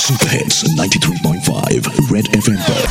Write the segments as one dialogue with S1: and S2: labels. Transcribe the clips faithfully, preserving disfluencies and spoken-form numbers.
S1: Super hits तिरानवे point पाँच red FM पर।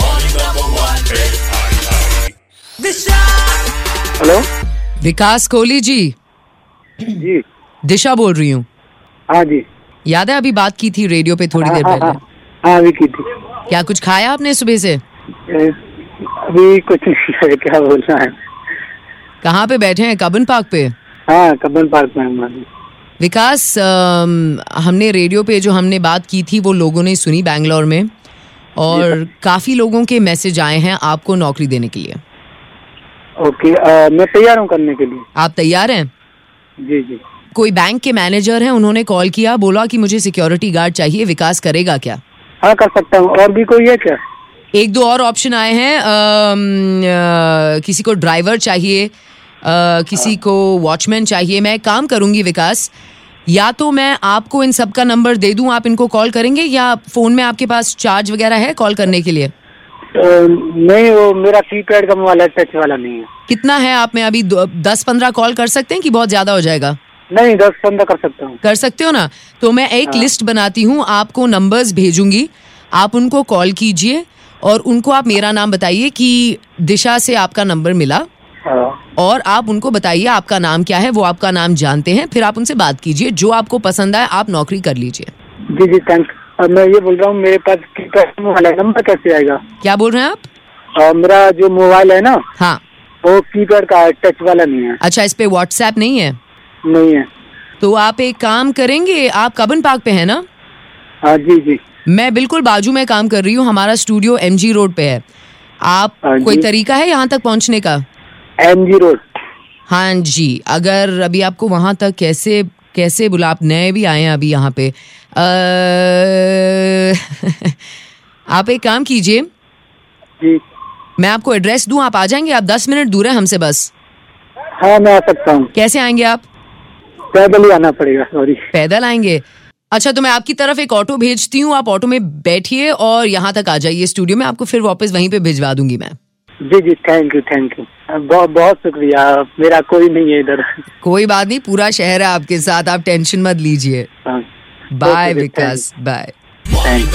S2: हेलो,
S3: विकास कोहली जी।
S2: जी
S3: दिशा बोल रही हूँ।
S2: हाँ जी।
S3: याद है अभी बात की थी रेडियो पे थोड़ी
S2: हाँ,
S3: देर
S2: हाँ,
S3: पहले?
S2: हाँ, हाँ अभी की थी।
S3: क्या कुछ खाया आपने सुबह से?
S2: ए, अभी कुछ नहीं है, क्या बोलना है।
S3: कहाँ पे बैठे हैं? कबन पार्क पे?
S2: हाँ कबन पार्क में हमारे।
S3: विकास, अम, हमने रेडियो पे जो हमने बात की थी वो लोगों ने सुनी बैंगलोर में, और काफी लोगों के मैसेज आए हैं आपको नौकरी देने के लिए।
S2: ओके, आ, मैं तैयार हूँ करने के लिए।
S3: आप तैयार हैं?
S2: जी जी।
S3: कोई बैंक के मैनेजर हैं, उन्होंने कॉल किया, बोला कि मुझे सिक्योरिटी गार्ड चाहिए। विकास करेगा क्या?
S2: हाँ कर सकता हूँ। और भी कोई है क्या?
S3: एक दो और ऑप्शन आए हैं। अम, अ, किसी को ड्राइवर चाहिए, अ, किसी को वॉचमैन चाहिए। मैं काम करूंगी विकास, या तो मैं आपको इन सब का नंबर दे दूं, आप इनको कॉल करेंगे, या फोन में आपके पास चार्ज वगैरह है कॉल करने के लिए?
S2: आ, नहीं, वो मेरा कीपैड का मोबाइल है, टच वाला नहीं है।
S3: कितना है आप में अभी? दस पंद्रह कॉल कर सकते हैं कि बहुत ज्यादा हो जाएगा?
S2: नहीं, दस पंद्रह कर सकता हूँ।
S3: कर सकते हो ना? तो मैं एक
S2: हाँ।
S3: लिस्ट बनाती हूँ, आपको नंबर्स भेजूंगी, आप उनको कॉल कीजिए और उनको आप मेरा नाम बताइए कि दिशा से आपका नंबर मिला,
S2: हाँ।
S3: और आप उनको बताइए आपका नाम क्या है, वो आपका नाम जानते हैं। फिर आप उनसे बात कीजिए, जो आपको पसंद आए आप नौकरी कर लीजिए।
S2: जी जी थैंक। और मैं ये बोल रहा हूँ, मेरे पास कीपैड मोबाइल है, नंबर कैसे आएगा?
S3: क्या बोल रहे हैं आप?
S2: आ, मेरा जो मोबाइल है ना,
S3: हाँ।
S2: वो कीपैड का है, टच वाला नहीं है।
S3: अच्छा, इस पे व्हाट्सएप नहीं है?
S2: नहीं है।
S3: तो आप एक काम करेंगे, आप कबन पार्क पे है ना?
S2: हाँ जी जी।
S3: मैं बिल्कुल बाजू में काम कर रही हूँ, हमारा स्टूडियो एमजी रोड पे है। आप
S2: हाँ
S3: कोई
S2: जी।
S3: तरीका है यहाँ तक पहुँचने का?
S2: MG road.
S3: हाँ जी। अगर अभी आपको वहां तक कैसे कैसे बुला, आप नए भी आए हैं अभी यहाँ पे। आ, आप एक काम कीजिए,
S2: जी।
S3: मैं आपको एड्रेस दूं, आप आ जाएंगे? आप दस मिनट दूर है हमसे बस।
S2: हाँ मैं आ सकता हूँ।
S3: कैसे आएंगे आप?
S2: पैदल ही आना पड़ेगा। सॉरी।
S3: पैदल आएंगे? अच्छा, तो मैं आपकी तरफ एक ऑटो भेजती हूँ, आप ऑटो में बैठिए और यहाँ तक आ जाइए स्टूडियो में, आपको फिर वापस वहीं पे भिजवा दूंगी मैं।
S2: जी जी थैंक यू थैंक यू, बहुत बहुत शुक्रिया। मेरा कोई नहीं है इधर।
S3: कोई बात नहीं, पूरा शहर है आपके साथ, आप टेंशन मत लीजिए।
S2: हाँ।
S3: Bye
S2: Okay,
S3: Vikas, bye.
S2: Thank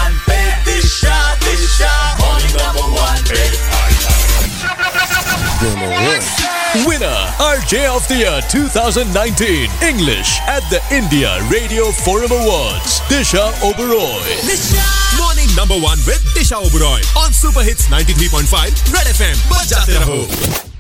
S4: Winner R J of the Year twenty nineteen English at the India Radio Forum Awards, Disha Oberoi. Morning number one with Disha Oberoi on Super Hits ninety-three point five Red F M. बजाते रहो।